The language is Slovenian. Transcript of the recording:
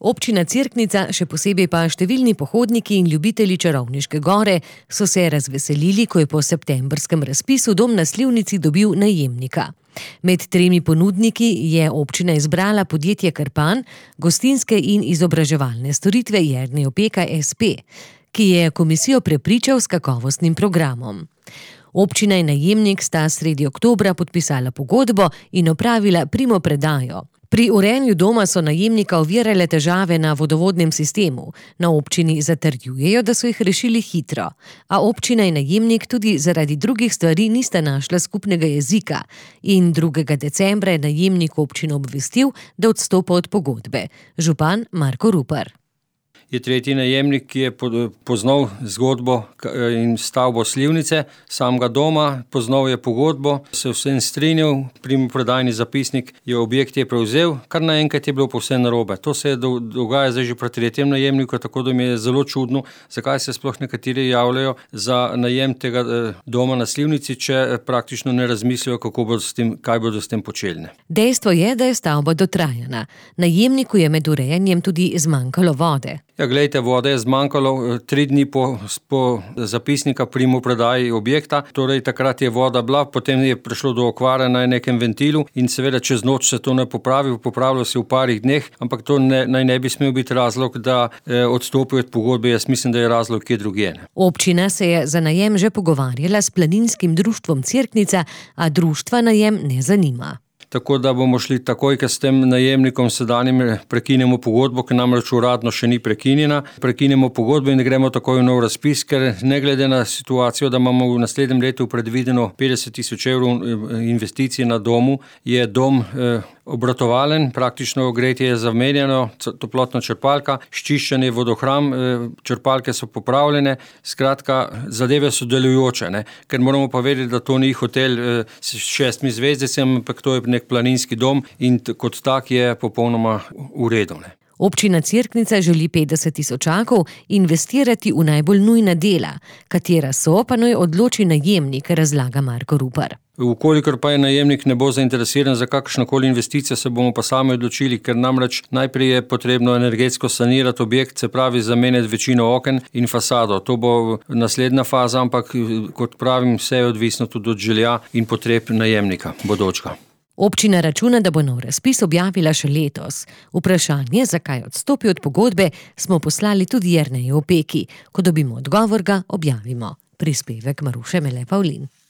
Občina Cerknica, še posebej pa številni pohodniki in ljubitelji Čarovniške gore so se razveselili, ko je po septembrskem razpisu dom na Slivnici dobil najemnika. Med 3 ponudniki je občina izbrala podjetje Krpan, gostinske in izobraževalne storitve Jernej Opeka SP, ki je komisijo prepričal s kakovostnim programom. Občina in najemnik sta sredi oktobra podpisala pogodbo in opravila primopredajo. Pri urejanju doma so najemnika ovirale težave na vodovodnem sistemu. Na občini zatrjujejo, da so jih rešili hitro. A občina in najemnik tudi zaradi drugih stvari nista našla skupnega jezika in 2. decembra je najemnik občino obvestil, da odstopa od pogodbe. Župan Marko Rupar. Je tretji najemnik, ki je poznal zgodbo in stavbo Slivnice, samega doma, poznal je pogodbo, se vsem strinjal, primopredajni zapisnik je objekt prevzel, kar naenkrat je bilo povsem narobe. To se dogaja zdaj že pri 3. najemniku, tako da mi je zelo čudno, zakaj se sploh nekateri javljajo za najem tega doma na Slivnici, če praktično ne razmislijo, kaj bodo s tem počeli. Dejstvo je, da je stavba dotrajana. Najemniku je med urejanjem tudi zmanjkalo vode. Ja, glejte, vode je zmanjkalo 3 dni po zapisnika primopredaji objekta, torej takrat je voda bila, potem je prišlo do okvare na nekem ventilu in seveda čez noč se to ne popravilo se v parih dneh, ampak to naj ne bi smel biti razlog, da odstopijo od pogodbe. Jaz mislim, da je razlog kje drugje. Občina se je za najem že pogovarjala s planinskim društvom Cerknica, a društva najem ne zanima. Tako da bomo šli takoj, ker s tem najemnikom sedanjim prekinemo pogodbo, ki namreč uradno še ni prekinjena. Prekinemo pogodbo in gremo takoj v nov razpis, ker ne glede na situacijo, da imamo v naslednjem letu predvideno 50.000 evrov investicij na domu, je dom obratovalen, praktično gretje je zamenjano, toplotna črpalka, ščiščenje, vodohram, črpalke so popravljene, skratka, zadeve so delujoče, ker moramo pa vedeti, da to ni hotel s 6 zvezdicami, ampak to je nek planinski dom in kot tak je popolnoma v redu. Občina Cerknica želi 50.000 investirati v najbolj nujna dela, katera so, pa naj odloči najemnik, razlaga Marko Rupar. Vkolikor pa je najemnik ne bo zainteresiran za kakršnokoli investicijo, se bomo pa sami odločili, ker namreč najprej je potrebno energetsko sanirati objekt, se pravi zamenjati večino oken in fasado. To bo naslednja faza, ampak kot pravim, vse je odvisno tudi od želja in potreb najemnika, bodočega. Občina računa, da bo nov razpis objavila še letos. Vprašanje, zakaj odstopi od pogodbe, smo poslali tudi Jerneju Opeki. Ko dobimo odgovor, ga objavimo. Prispevek Maruše Mele Pavlin.